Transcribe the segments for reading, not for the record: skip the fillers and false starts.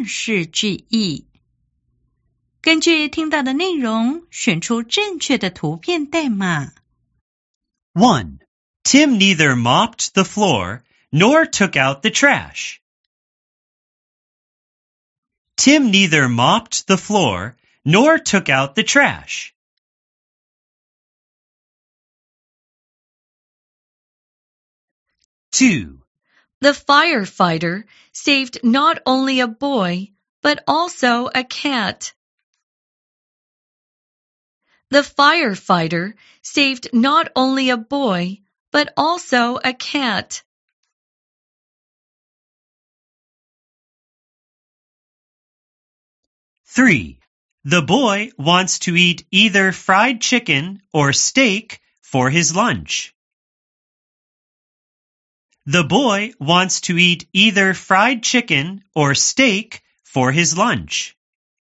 正式句意。根据听到的内容，选出正确的图片代码。 1. Tim neither mopped the floor nor took out the trash. Tim neither mopped the floor nor took out the trash. 2. The firefighter saved not only a boy, but also a cat. The firefighter saved not only a boy, but also a cat. 3. The boy wants to eat either fried chicken or steak for his lunch. The boy wants to eat either fried chicken or steak for his lunch.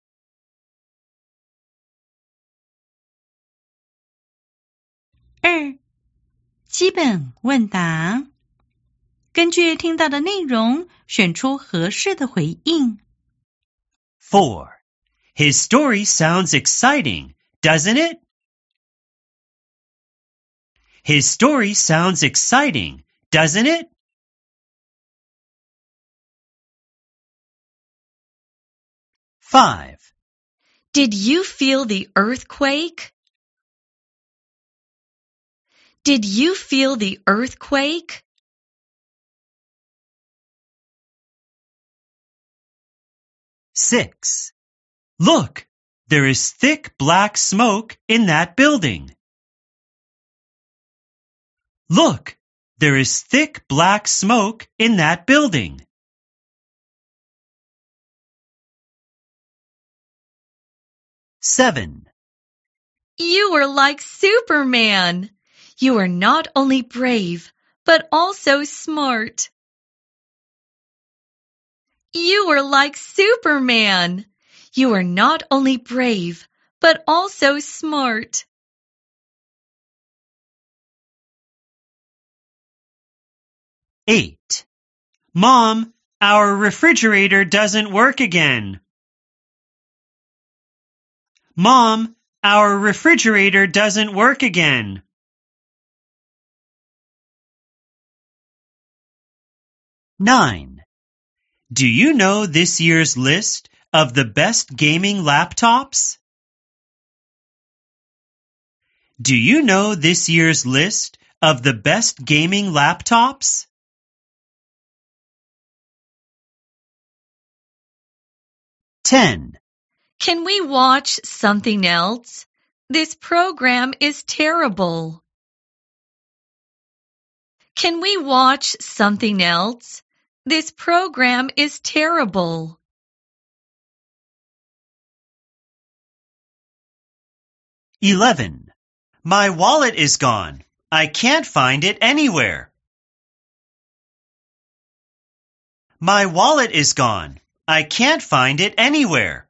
2. 基本问答。根据听到的内容，选出合适的回应。 4. His story sounds exciting, doesn't it? His story sounds exciting, doesn't it? 5. Did you feel the earthquake? Did you feel the earthquake? 6. Look, there is thick black smoke in that building. Look, there is thick black smoke in that building. 7. You were like Superman. You are not only brave, but also smart. You are like Superman. You are not only brave, but also smart. 8. Mom, our refrigerator doesn't work again. Mom, our refrigerator doesn't work again. 9. Do you know this year's list of the best gaming laptops? Do you know this year's list of the best gaming laptops? 10. Can we watch something else? This program is terrible. Can we watch something else? This program is terrible. 11. My wallet is gone. I can't find it anywhere. My wallet is gone. I can't find it anywhere.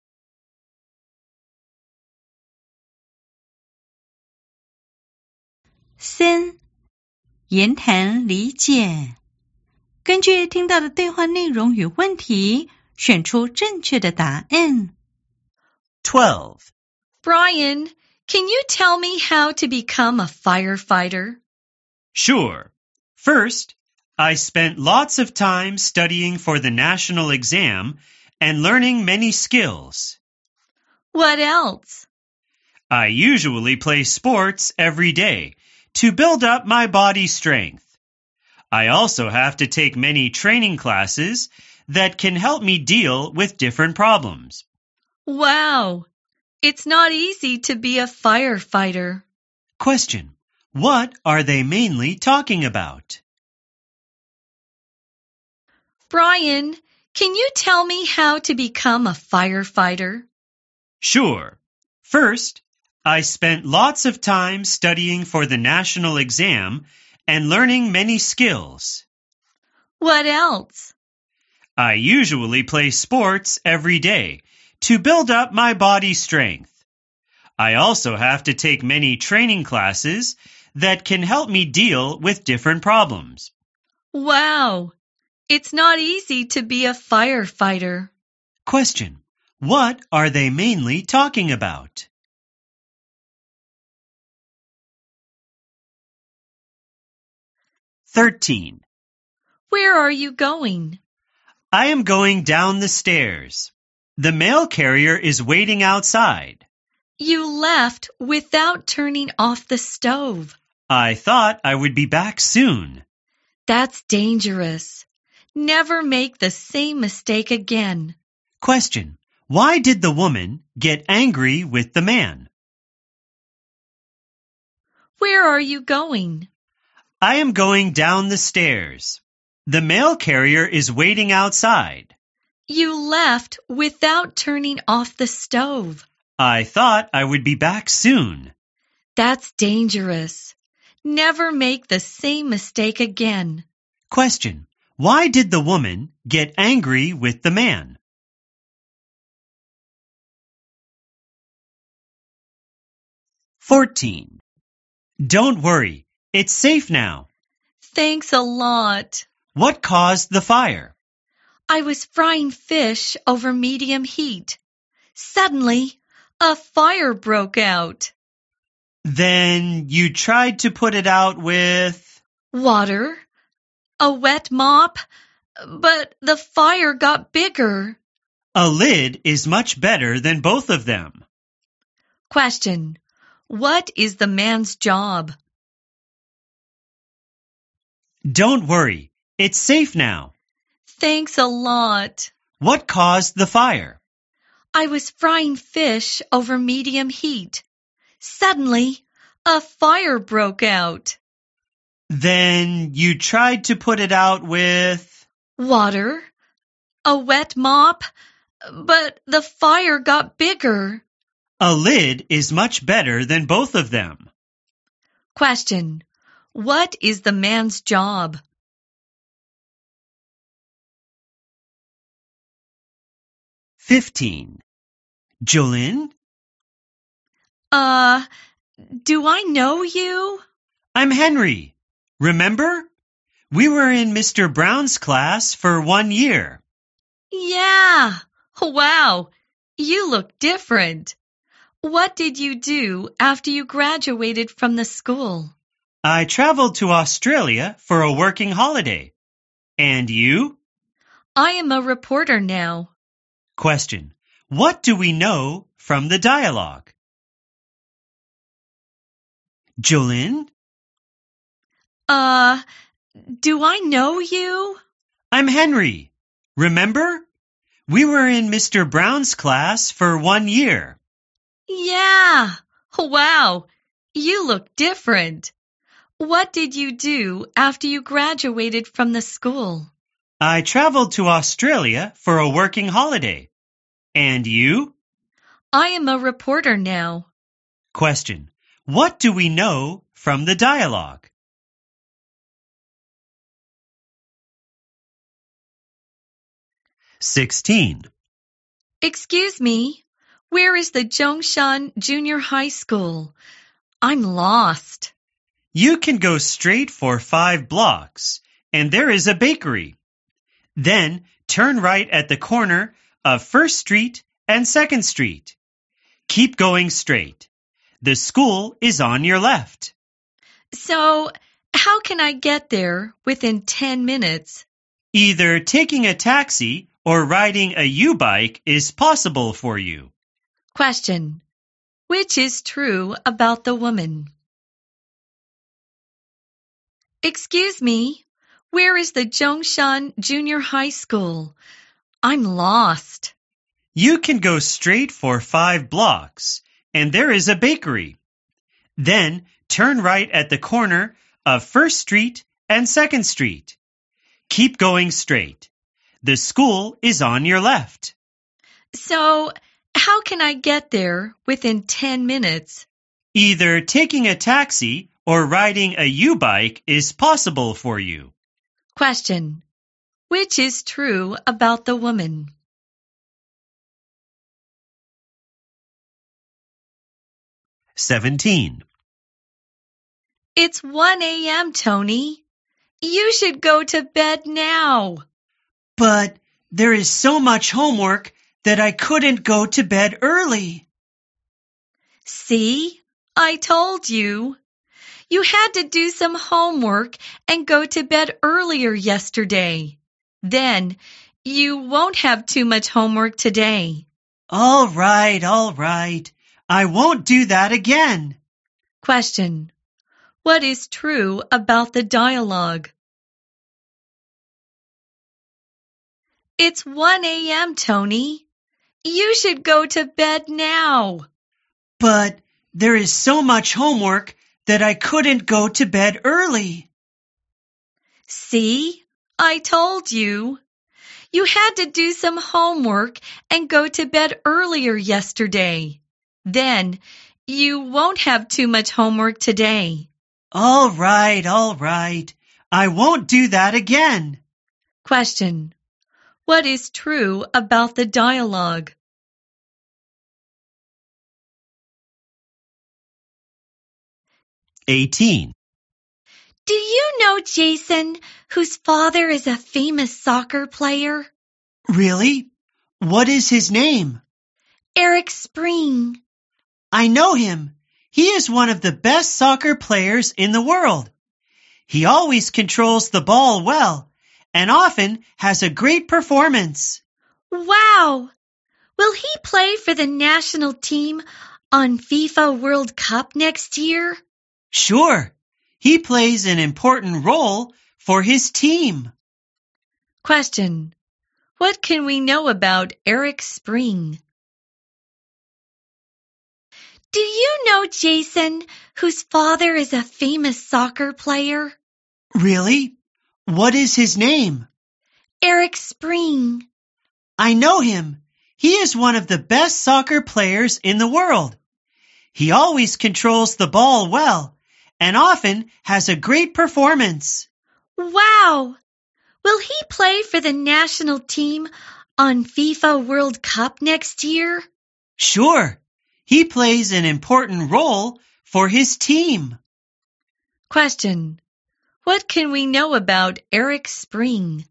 3. 言谈理解。根据听到的对话内容与问题，选出正确的答案。 12. Brian, can you tell me how to become a firefighter? Sure. First, I spent lots of time studying for the national exam and learning many skills. What else? I usually play sports every day to build up my body strength. I also have to take many training classes that can help me deal with different problems. Wow! It's not easy to be a firefighter. Question: what are they mainly talking about? Brian, can you tell me how to become a firefighter? Sure. First, I spent lots of time studying for the national exam and learning many skills. What else? I usually play sports every day to build up my body strength. I also have to take many training classes that can help me deal with different problems. Wow! It's not easy to be a firefighter. Question. What are they mainly talking about? (13) Where are you going? I am going down the stairs. The mail carrier is waiting outside. You left without turning off the stove. I thought I would be back soon. That's dangerous. Never make the same mistake again. Question. Why did the woman get angry with the man? Where are you going? I am going down the stairs. The mail carrier is waiting outside. You left without turning off the stove. I thought I would be back soon. That's dangerous. Never make the same mistake again. Question. Why did the woman get angry with the man? (14) Don't worry. It's safe now. Thanks a lot. What caused the fire? I was frying fish over medium heat. Suddenly, a fire broke out. Then you tried to put it out with... Water, a wet mop, but the fire got bigger. A lid is much better than both of them. Question. What is the man's job? Don't worry. It's safe now. Thanks a lot. What caused the fire? I was frying fish over medium heat. Suddenly, a fire broke out. Then you tried to put it out with... Water, a wet mop, but the fire got bigger. A lid is much better than both of them. Question. What is the man's job? (15) Jolene? Do I know you? I'm Henry. Remember? We were in Mr. Brown's class for 1 year. Yeah. Wow. You look different. What did you do after you graduated from the school? I traveled to Australia for a working holiday. And you? I am a reporter now. Question. What do we know from the dialogue? Jolene? Do I know you? I'm Henry. Remember? We were in Mr. Brown's class for 1 year. Yeah. Wow. You look different. What did you do after you graduated from the school? I traveled to Australia for a working holiday. And you? I am a reporter now. Question. What do we know from the dialogue? (16) Excuse me. Where is the Zhongshan Junior High School? I'm lost. You can go straight for 5 blocks, and there is a bakery. Then turn right at the corner of 1st Street and 2nd Street. Keep going straight. The school is on your left. So, how can I get there within 10 minutes? Either taking a taxi or riding a U-bike is possible for you. Question. Which is true about the woman? Excuse me. Where is the Zhongshan Junior High School? I'm lost. You can go straight for 5 blocks, and there is a bakery. Then turn right at the corner of 1st Street and 2nd Street. Keep going straight. The school is on your left. So, how can I get there within 10 minutes? Either taking a taxi or riding a U-bike is possible for you. Question. Which is true about the woman? (17) It's 1 a.m., Tony. You should go to bed now. But there is so much homework that I couldn't go to bed early. See, I told you. You had to do some homework and go to bed earlier yesterday. Then you won't have too much homework today. All right. I won't do that again. Question. What is true about the dialogue? It's 1 a.m., Tony. You should go to bed now. But there is so much homework that I couldn't go to bed early. See, I told you. You had to do some homework and go to bed earlier yesterday. Then you won't have too much homework today. All right. I won't do that again. Question. What is true about the dialogue? (18) Do you know Jason, whose father is a famous soccer player? Really? What is his name? Eric Spring. I know him. He is one of the best soccer players in the world. He always controls the ball well and often has a great performance. Wow! Will he play for the national team on FIFA World Cup next year? Sure. He plays an important role for his team. Question. What can we know about Eric Spring? Do you know Jason, whose father is a famous soccer player? Really? What is his name? Eric Spring. I know him. He is one of the best soccer players in the world. He always controls the ball well and often has a great performance. Wow! Will he play for the national team on FIFA World Cup next year? Sure. He plays an important role for his team. Question. What can we know about Eric Spring?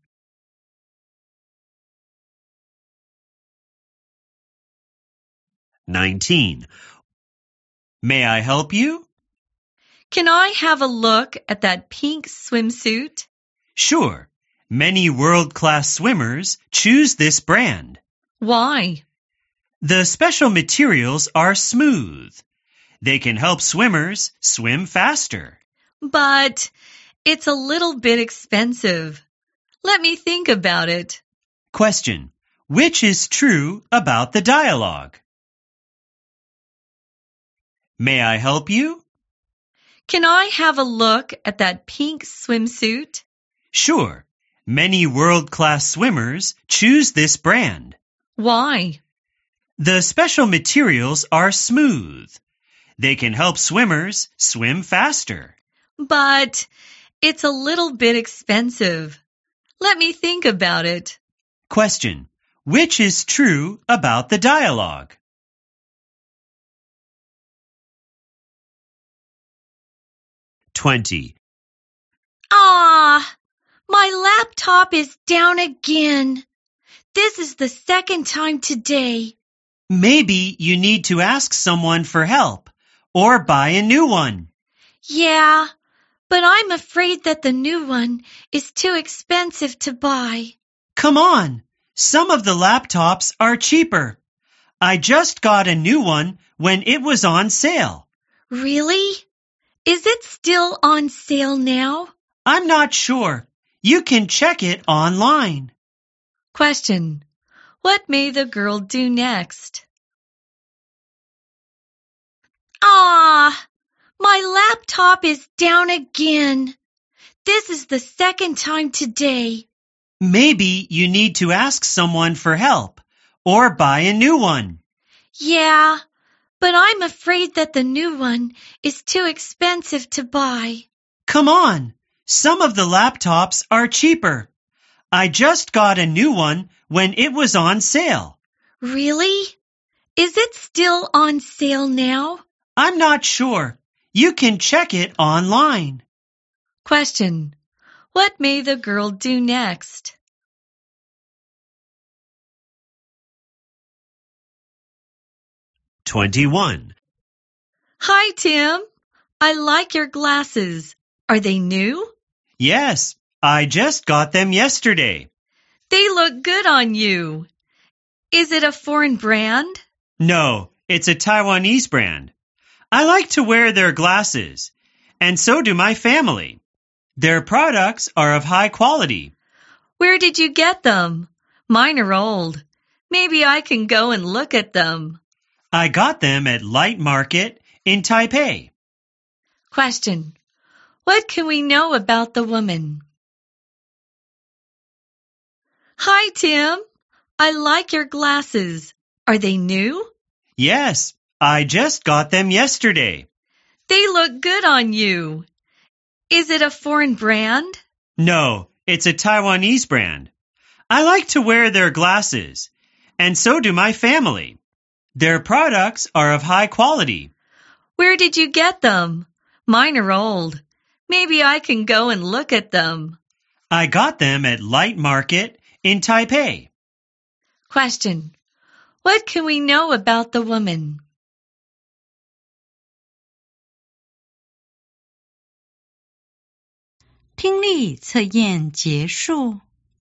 (19) May I help you? Can I have a look at that pink swimsuit? Sure. Many world-class swimmers choose this brand. Why? The special materials are smooth. They can help swimmers swim faster. But it's a little bit expensive. Let me think about it. Question. Which is true about the dialogue? May I help you? Can I have a look at that pink swimsuit? Sure. Many world-class swimmers choose this brand. Why? The special materials are smooth. They can help swimmers swim faster. But it's a little bit expensive. Let me think about it. Question. Which is true about the dialogue? (20) My laptop is down again. This is the second time today. Maybe you need to ask someone for help or buy a new one. Yeah, but I'm afraid that the new one is too expensive to buy. Come on, some of the laptops are cheaper. I just got a new one when it was on sale. Really? Is it still on sale now? I'm not sure. You can check it online. Question. What may the girl do next? My laptop is down again. This is the second time today. Maybe you need to ask someone for help or buy a new one. Yeah, but I'm afraid that the new one is too expensive to buy. Come on, some of the laptops are cheaper. I just got a new one when it was on sale. Really? Is it still on sale now? I'm not sure. You can check it online. Question. What may the girl do next? 21. Hi, Tim. I like your glasses. Are they new? Yes, I just got them yesterday. They look good on you. Is it a foreign brand? No, it's a Taiwanese brand. I like to wear their glasses, and so do my family. Their products are of high quality. Where did you get them? Mine are old. Maybe I can go and look at them. I got them at Light Market in Taipei. Question. What can we know about the woman? Hi, Tim. I like your glasses. Are they new? Yes, I just got them yesterday. They look good on you. Is it a foreign brand? No, it's a Taiwanese brand. I like to wear their glasses, and so do my family. Their products are of high quality. Where did you get them? Mine are old. Maybe I can go and look at them. I got them at Light Market in Taipei. Question. What can we know about the woman? 听力测验结束。